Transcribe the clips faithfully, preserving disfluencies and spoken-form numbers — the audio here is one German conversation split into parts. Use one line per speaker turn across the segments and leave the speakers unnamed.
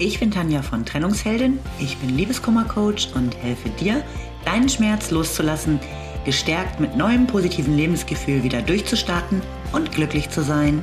Ich bin Tanja von Trennungsheldin, ich bin Liebeskummer-Coach und helfe dir, deinen Schmerz loszulassen, gestärkt mit neuem positiven Lebensgefühl wieder durchzustarten und glücklich zu sein.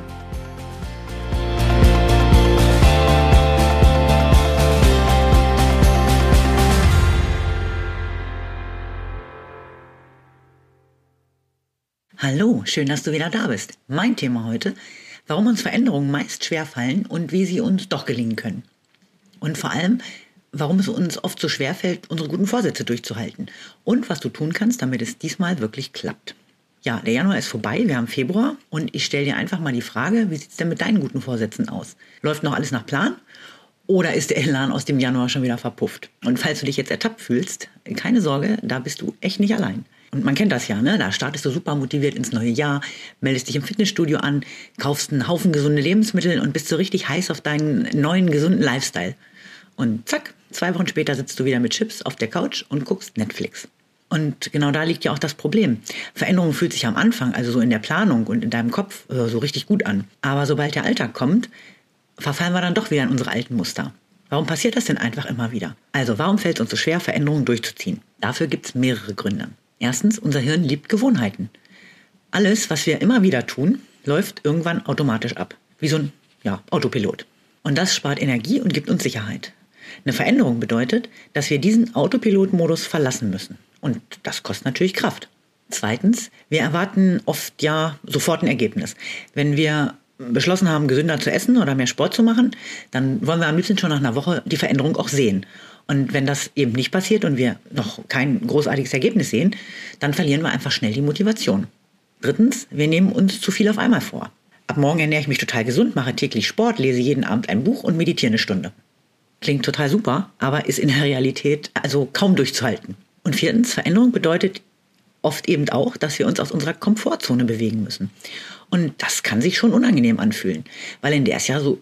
Hallo, schön, dass du wieder da bist. Mein Thema heute: Warum uns Veränderungen meist schwerfallen und wie sie uns doch gelingen können. Und vor allem, warum es uns oft so schwerfällt, unsere guten Vorsätze durchzuhalten. Und was du tun kannst, damit es diesmal wirklich klappt. Ja, der Januar ist vorbei, wir haben Februar und ich stelle dir einfach mal die Frage, wie sieht es denn mit deinen guten Vorsätzen aus? Läuft noch alles nach Plan? Oder ist der Elan aus dem Januar schon wieder verpufft? Und falls du dich jetzt ertappt fühlst, keine Sorge, da bist du echt nicht allein. Und man kennt das ja, ne? Da startest du super motiviert ins neue Jahr, meldest dich im Fitnessstudio an, kaufst einen Haufen gesunde Lebensmittel und bist so richtig heiß auf deinen neuen gesunden Lifestyle. Und zack, zwei Wochen später sitzt du wieder mit Chips auf der Couch und guckst Netflix. Und genau da liegt ja auch das Problem. Veränderung fühlt sich am Anfang, also so in der Planung und in deinem Kopf, so richtig gut an. Aber sobald der Alltag kommt, verfallen wir dann doch wieder in unsere alten Muster. Warum passiert das denn einfach immer wieder? Also warum fällt es uns so schwer, Veränderungen durchzuziehen? Dafür gibt es mehrere Gründe. Erstens, unser Hirn liebt Gewohnheiten. Alles, was wir immer wieder tun, läuft irgendwann automatisch ab. Wie so ein ja, Autopilot. Und das spart Energie und gibt uns Sicherheit. Eine Veränderung bedeutet, dass wir diesen Autopilot-Modus verlassen müssen. Und das kostet natürlich Kraft. Zweitens, wir erwarten oft ja sofort ein Ergebnis. Wenn wir beschlossen haben, gesünder zu essen oder mehr Sport zu machen, dann wollen wir am liebsten schon nach einer Woche die Veränderung auch sehen. Und wenn das eben nicht passiert und wir noch kein großartiges Ergebnis sehen, dann verlieren wir einfach schnell die Motivation. Drittens, wir nehmen uns zu viel auf einmal vor. Ab morgen ernähre ich mich total gesund, mache täglich Sport, lese jeden Abend ein Buch und meditiere eine Stunde. Klingt total super, aber ist in der Realität also kaum durchzuhalten. Und viertens, Veränderung bedeutet oft eben auch, dass wir uns aus unserer Komfortzone bewegen müssen. Und das kann sich schon unangenehm anfühlen, weil in der ist ja so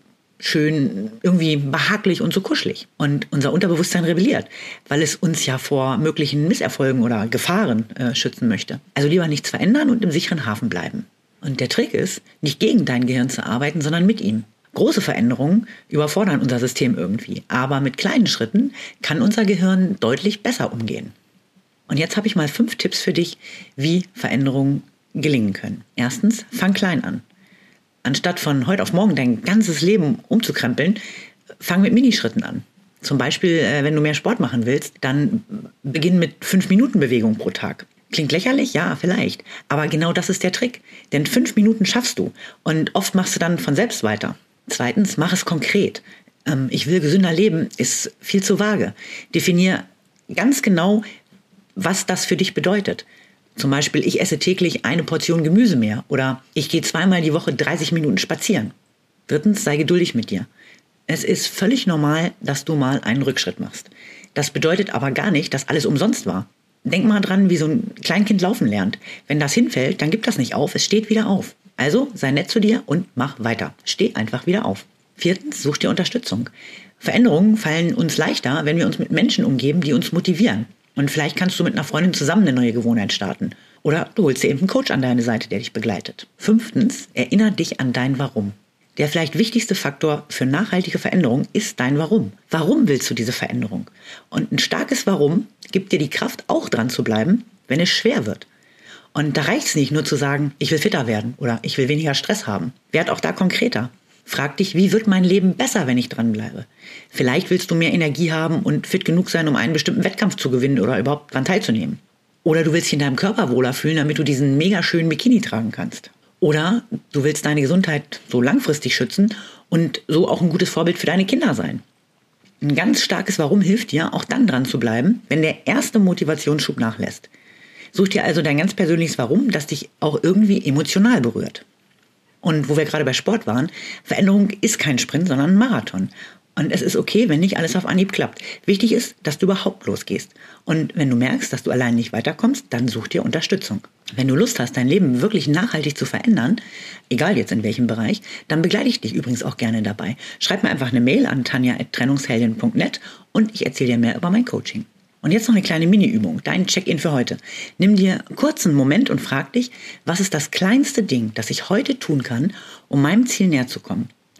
schön irgendwie behaglich und so kuschelig. Und unser Unterbewusstsein rebelliert, weil es uns ja vor möglichen Misserfolgen oder Gefahren äh, schützen möchte. Also lieber nichts verändern und im sicheren Hafen bleiben. Und der Trick ist, nicht gegen dein Gehirn zu arbeiten, sondern mit ihm. Große Veränderungen überfordern unser System irgendwie, aber mit kleinen Schritten kann unser Gehirn deutlich besser umgehen. Und jetzt habe ich mal fünf Tipps für dich, wie Veränderungen gelingen können. Erstens, fang klein an. Anstatt von heute auf morgen dein ganzes Leben umzukrempeln, fang mit Minischritten an. Zum Beispiel, wenn du mehr Sport machen willst, dann beginn mit fünf Minuten Bewegung pro Tag. Klingt lächerlich? Ja, vielleicht. Aber genau das ist der Trick. Denn fünf Minuten schaffst du und oft machst du dann von selbst weiter. Zweitens, mach es konkret. Ähm, ich will gesünder leben ist viel zu vage. Definier ganz genau, was das für dich bedeutet. Zum Beispiel, ich esse täglich eine Portion Gemüse mehr oder ich gehe zweimal die Woche dreißig Minuten spazieren. Drittens, sei geduldig mit dir. Es ist völlig normal, dass du mal einen Rückschritt machst. Das bedeutet aber gar nicht, dass alles umsonst war. Denk mal dran, wie so ein Kleinkind laufen lernt. Wenn das hinfällt, dann gib das nicht auf, es steht wieder auf. Also sei nett zu dir und mach weiter. Steh einfach wieder auf. Viertens, such dir Unterstützung. Veränderungen fallen uns leichter, wenn wir uns mit Menschen umgeben, die uns motivieren. Und vielleicht kannst du mit einer Freundin zusammen eine neue Gewohnheit starten. Oder du holst dir eben einen Coach an deine Seite, der dich begleitet. Fünftens, erinnere dich an dein Warum. Der vielleicht wichtigste Faktor für nachhaltige Veränderung ist dein Warum. Warum willst du diese Veränderung? Und ein starkes Warum gibt dir die Kraft, auch dran zu bleiben, wenn es schwer wird. Und da reicht es nicht, nur zu sagen, ich will fitter werden oder ich will weniger Stress haben. Werd auch da konkreter. Frag dich, wie wird mein Leben besser, wenn ich dranbleibe? Vielleicht willst du mehr Energie haben und fit genug sein, um einen bestimmten Wettkampf zu gewinnen oder überhaupt daran teilzunehmen. Oder du willst dich in deinem Körper wohler fühlen, damit du diesen mega schönen Bikini tragen kannst. Oder du willst deine Gesundheit so langfristig schützen und so auch ein gutes Vorbild für deine Kinder sein. Ein ganz starkes Warum hilft dir, auch dann dran zu bleiben, wenn der erste Motivationsschub nachlässt. Such dir also dein ganz persönliches Warum, das dich auch irgendwie emotional berührt. Und wo wir gerade bei Sport waren, Veränderung ist kein Sprint, sondern ein Marathon. Und es ist okay, wenn nicht alles auf Anhieb klappt. Wichtig ist, dass du überhaupt losgehst. Und wenn du merkst, dass du allein nicht weiterkommst, dann such dir Unterstützung. Wenn du Lust hast, dein Leben wirklich nachhaltig zu verändern, egal jetzt in welchem Bereich, dann begleite ich dich übrigens auch gerne dabei. Schreib mir einfach eine Mail an tanja at trennungsheldin punkt net und ich erzähle dir mehr über mein Coaching. Und jetzt noch eine kleine Mini-Übung, dein Check-in für heute. Nimm dir kurz einen Moment und frag dich, was ist das kleinste Ding, das ich heute tun kann, um meinem Ziel näher zu kommen?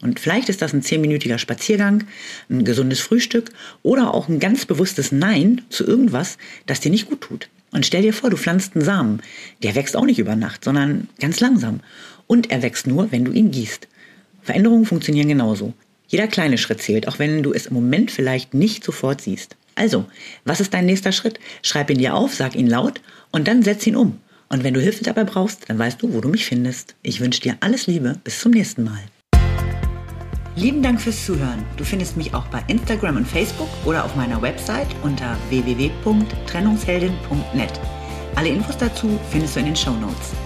Und vielleicht ist das ein zehnminütiger Spaziergang, ein gesundes Frühstück oder auch ein ganz bewusstes Nein zu irgendwas, das dir nicht gut tut. Und stell dir vor, du pflanzt einen Samen. Der wächst auch nicht über Nacht, sondern ganz langsam. Und er wächst nur, wenn du ihn gießt. Veränderungen funktionieren genauso. Jeder kleine Schritt zählt, auch wenn du es im Moment vielleicht nicht sofort siehst. Also, was ist dein nächster Schritt? Schreib ihn dir auf, sag ihn laut und dann setz ihn um. Und wenn du Hilfe dabei brauchst, dann weißt du, wo du mich findest. Ich wünsche dir alles Liebe. Bis zum nächsten Mal. Lieben Dank fürs Zuhören. Du findest mich auch bei Instagram und Facebook oder auf meiner Website unter w w w punkt trennungsheldin punkt net. Alle Infos dazu findest du in den Shownotes.